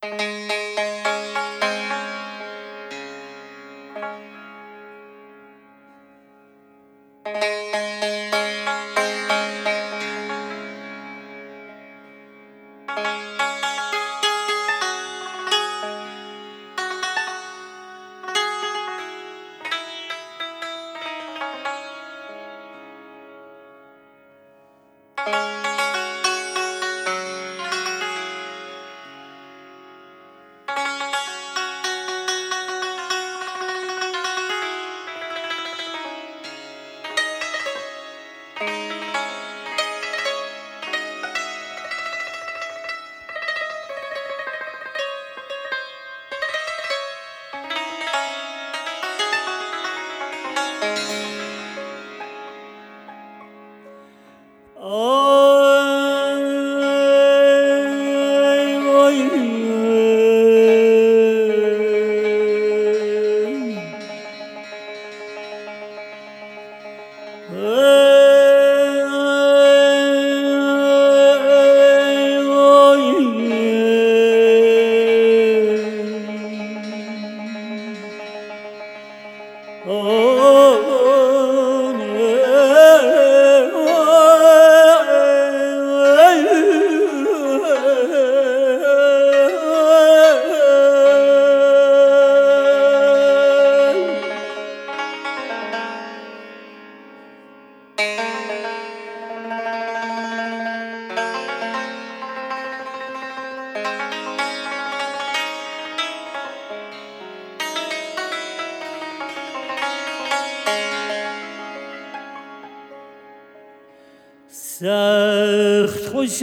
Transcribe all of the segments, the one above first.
سخت خوش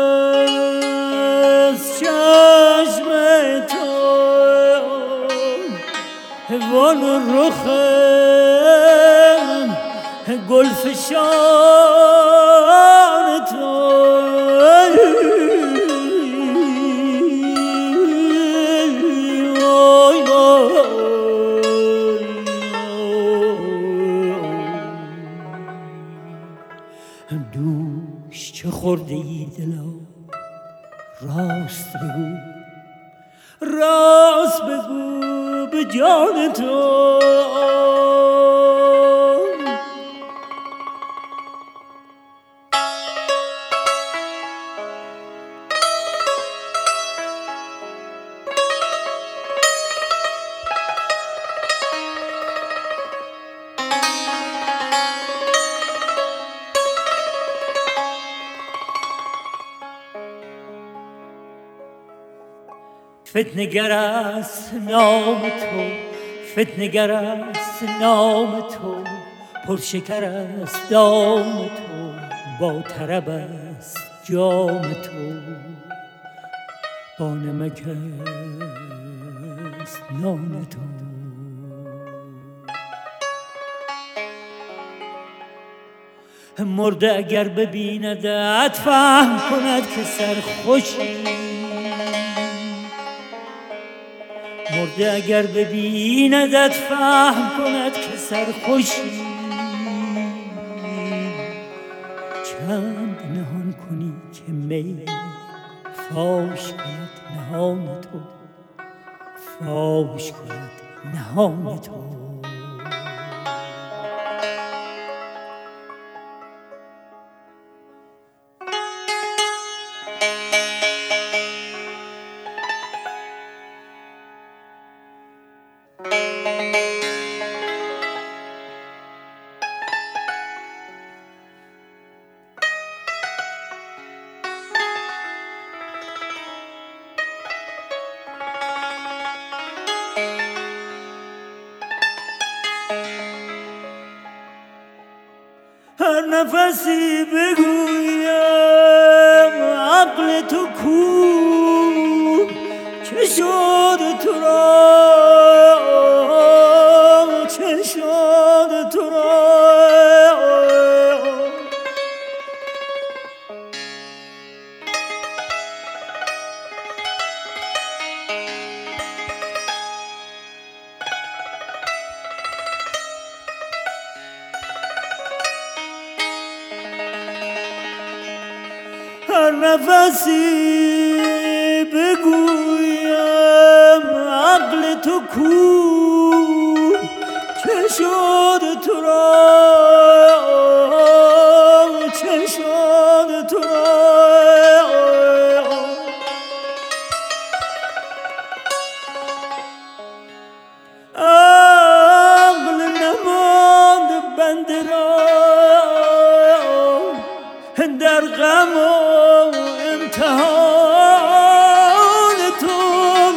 است چشم تو وان رخ گلفشان تو دوش چه خورده ای دلا راست بگو به جان تو فتنه‌گر است نام تو فتنه‌گر است نام تو پرشکر است دام تو با طرب است جام تو با نمک است نان تو مرده اگر ببیندت فهم کند که سرخوشی مرده اگر ببیندت فهم کند که سرخوشی چند نهان کنی که می فاش کند نهان تو فاش کند نهان تو هر نفسی بگویم عقل تو کو چه شد تو را چه شد تو را هر نفسی بگویم تو کو چه شد تو را چه شد تو را عقل نماند بنده را در غم و امتحان تو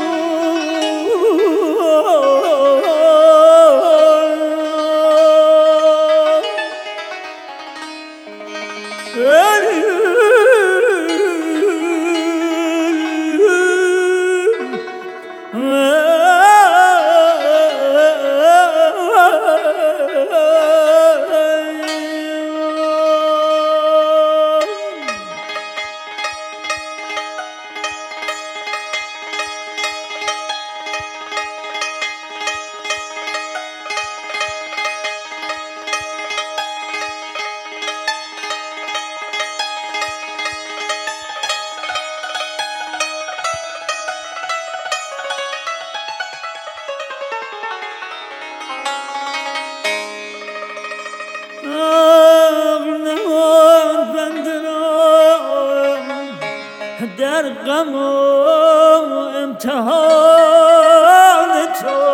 در غم و امتحان تو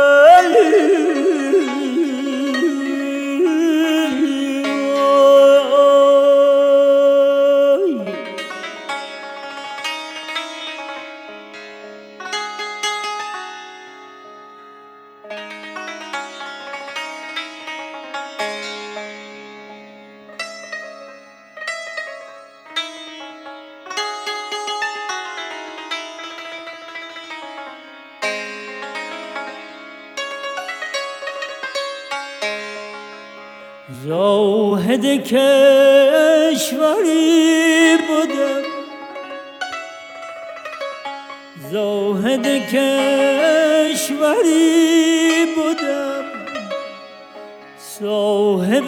زاهد کشوری بودم زاهد کشوری بودم صاحب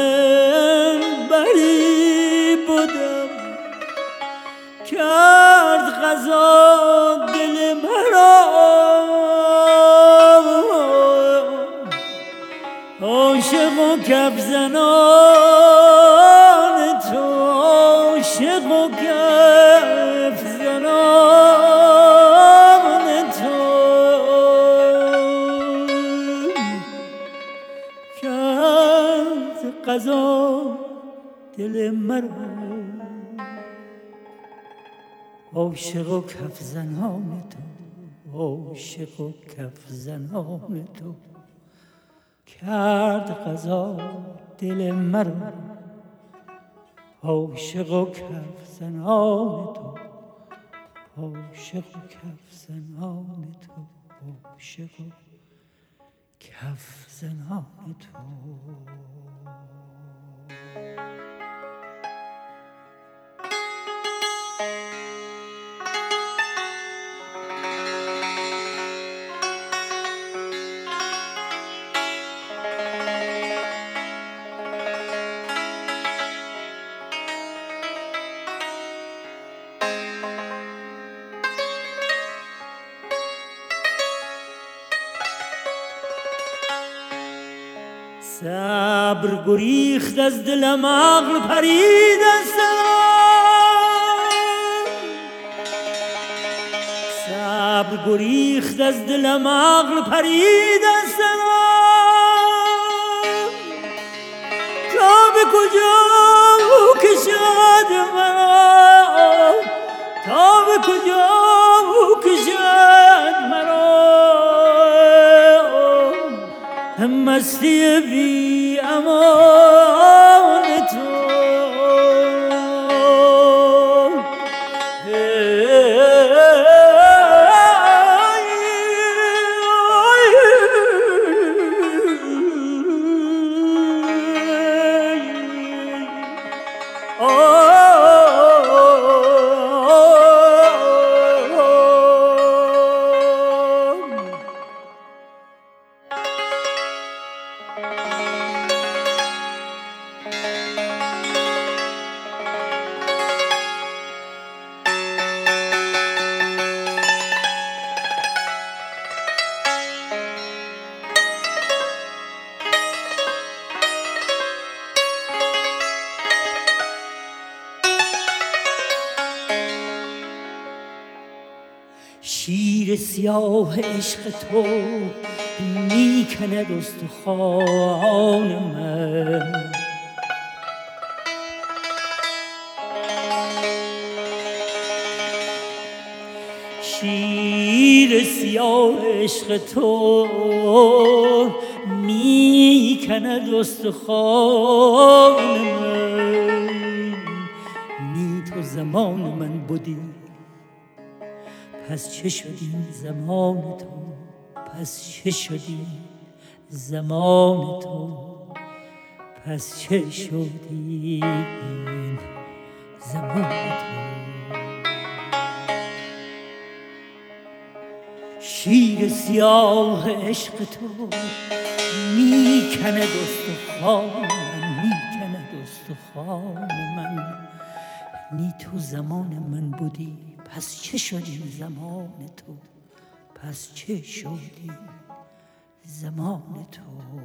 منبری بودم کرد قضا دل مرا عاشق و کف زنان تو عاشق و کف زنان تو کرد قضا دل مرا عاشق و کف زنان تو عاشق و کف زنان تو کرد قضا دل مرا عاشق و کف زنان تو عاشق و کف زنان تو عاشق و کف زنان تو صبر گریخت از دلم عقل پرید از صبر گریخت از دلم عقل پرید از تا به کجا کشد مرا تا به کجا کشد مرا مستی بی امان تو شیر سیاه عشق تو میکند استخوان من. شیر سیاه عشق تو میکند استخوان من. نی تو زمان من بودی پس چه شدی زمان تو، پس چه شدی زمان تو، پس چه شدی زمان تو. شیر سیاه عشق تو میکند استخوان من، میکند استخوان من. نی تو زمان من بودی پس چه شدی زمان تو، پس چه شدی زمان تو.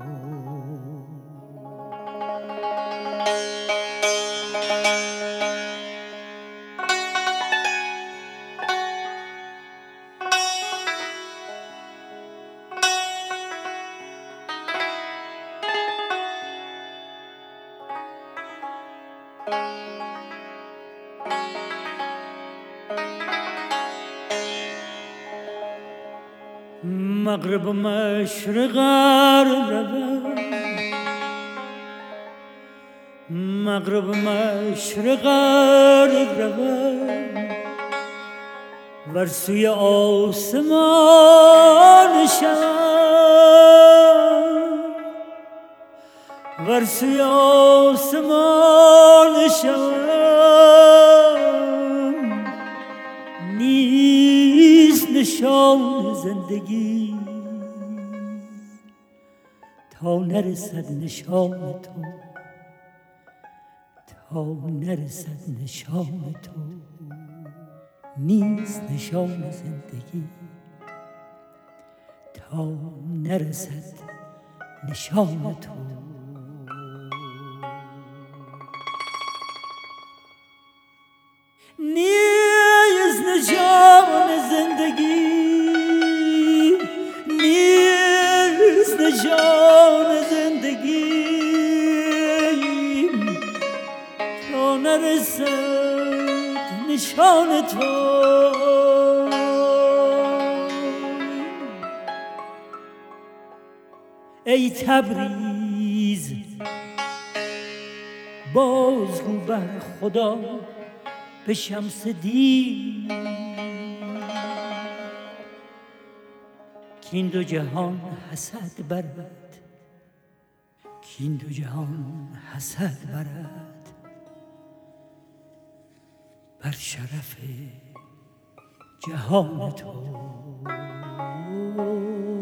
مغرب و مشرق روم، مغرب و مشرق روم، ور سوی آسمان شوم، ور سوی آسمان شوم. نیست نشان زندگی تا نرسد نشان تو، تا نرسد نشان تو. نیست نشان زندگی تا نرسد نشان تو. نیست نشان زندگی، نیست نشان زندگی تا نرسد نشان تو. ای تبریز بازگو بر خدا به شمس دین کین دو جهان حسد برد، کین دو جهان حسد برد بر شرف جهان تو.